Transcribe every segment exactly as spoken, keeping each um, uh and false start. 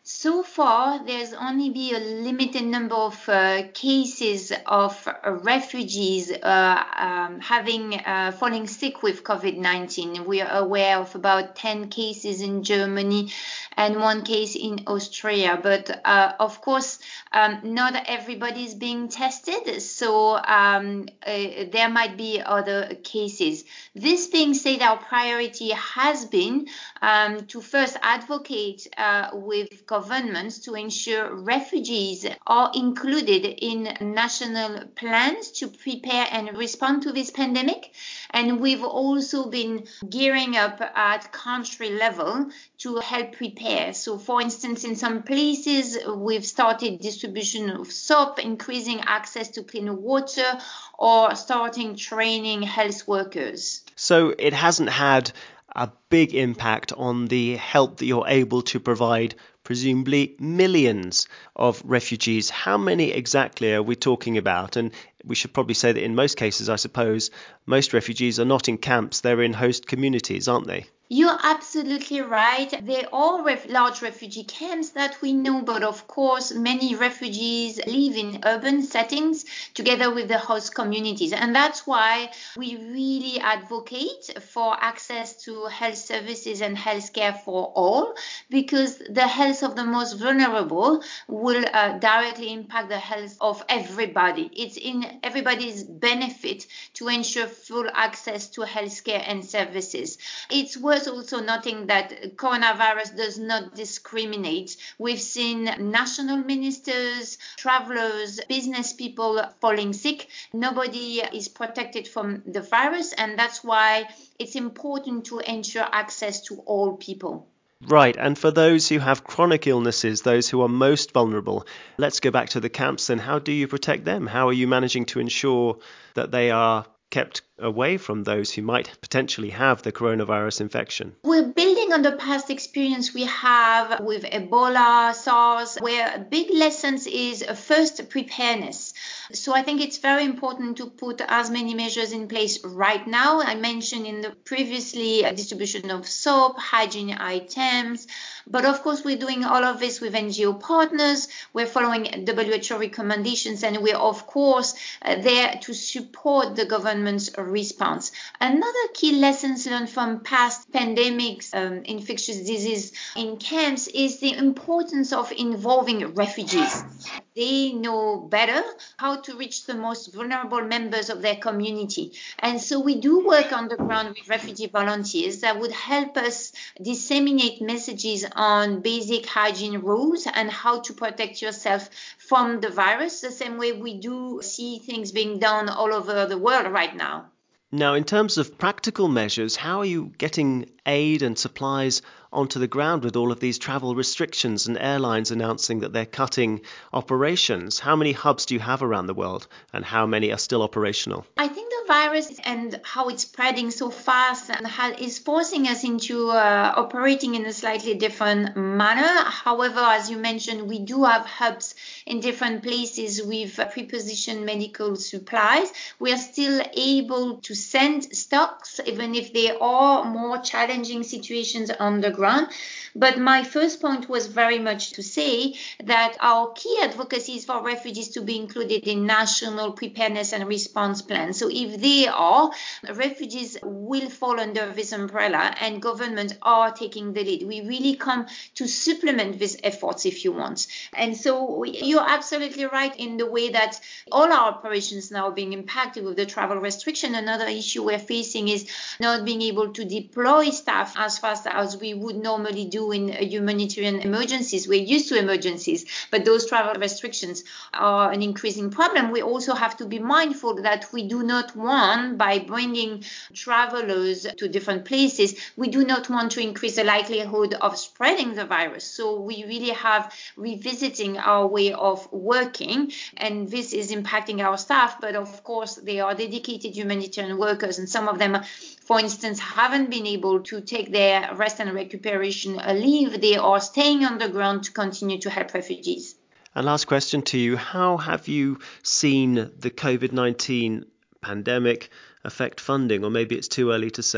So far, there's only been a limited number of uh, cases of uh, refugees uh, um, having uh, falling sick with COVID nineteen. We are aware of about ten cases in Germany and one case in Austria. But uh, of course, um, not everybody is being tested, so um, uh, there might be other cases. This being said, our priority has been um, to first advocate uh, with governments to ensure refugees are included in national plans to prepare and respond to this pandemic. And we've also been gearing up at country level to help prepare. So, for instance, in some places, we've started distribution of soap, increasing access to clean water, or starting training health workers. So it hasn't had a big impact on the help that you're able to provide, presumably millions of refugees. How many exactly are we talking about? And we should probably say that in most cases, I suppose, most refugees are not in camps, they're in host communities, aren't they? You're absolutely right. There are ref- large refugee camps that we know, but of course, many refugees live in urban settings together with the host communities. And that's why we really advocate for access to health services and healthcare for all, because the health of the most vulnerable will uh, directly impact the health of everybody. It's in everybody's benefit to ensure full access to healthcare and services. It's worth also noting that coronavirus does not discriminate. We've seen national ministers, travelers, business people falling sick. Nobody is protected from the virus, and that's why it's important to ensure access to all people. Right, and for those who have chronic illnesses, those who are most vulnerable, let's go back to the camps then. How do you protect them? How are you managing to ensure that they are kept away from those who might potentially have the coronavirus infection? We're building on the past experience we have with Ebola, SARS, where big lessons is first preparedness. So I think it's very important to put as many measures in place right now. I mentioned in the previously distribution of soap, hygiene items, but of course we're doing all of this with N G O partners. We're following W H O recommendations, and we're of course uh, there to support the government's response. Another key lessons learned from past pandemics, um, infectious disease in camps is the importance of involving refugees. They know better how to reach the most vulnerable members of their community. And so we do work on the ground with refugee volunteers that would help us disseminate messages on basic hygiene rules and how to protect yourself from the virus, the same way we do see things being done all over the world right now. Now, in terms of practical measures, how are you getting aid and supplies onto the ground with all of these travel restrictions and airlines announcing that they're cutting operations? How many hubs do you have around the world, and how many are still operational? I think the virus and how it's spreading so fast and how is forcing us into uh, operating in a slightly different manner. However, as you mentioned, we do have hubs in different places with prepositioned medical supplies. We are still able to send stocks, even if there are more challenging situations on the ground. But my first point was very much to say that our key advocacy is for refugees to be included in national preparedness and response plans. So if they are, refugees will fall under this umbrella, and governments are taking the lead. We really come to supplement these efforts, if you want. And so you're absolutely right in the way that all our operations now are being impacted with the travel restriction. Another issue we're facing is not being able to deploy staff as fast as we would normally do in humanitarian emergencies. We're used to emergencies, but those travel restrictions are an increasing problem. We also have to be mindful that we do not want, by bringing travelers to different places, we do not want to increase the likelihood of spreading the virus. So we really have revisiting our way of working, and this is impacting our staff. But of course, they are dedicated humanitarian workers, and some of them, for instance, haven't been able to take their rest and recuperation leave. They are staying on the ground to continue to help refugees. And last question to you, how have you seen the COVID nineteen pandemic affect funding, or maybe it's too early to say?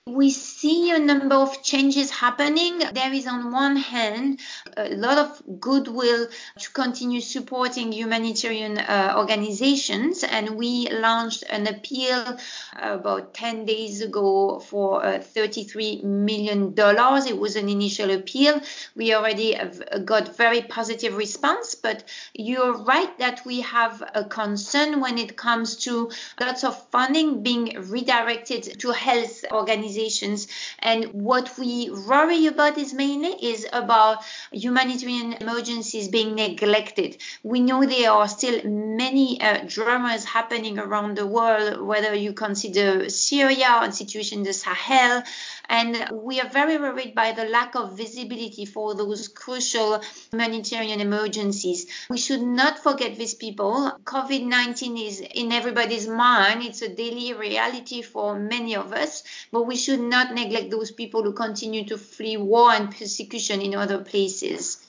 We see a number of changes happening. There is, on one hand, a lot of goodwill to continue supporting humanitarian uh, organizations, and we launched an appeal about ten days ago for uh, thirty-three million dollars. It was an initial appeal. We already have got very positive response, but you're right that we have a concern when it comes to lots of funding being redirected to health organizations. And what we worry about is mainly is about humanitarian emergencies being neglected. We know there are still many uh, dramas happening around the world, whether you consider Syria or situation in the Sahel, and we are very worried by the lack of visibility for those crucial humanitarian emergencies. We should not forget these people. COVID nineteen is in everybody's mind. It's a daily reality for many of us, but we should not neglect those people who continue to flee war and persecution in other places.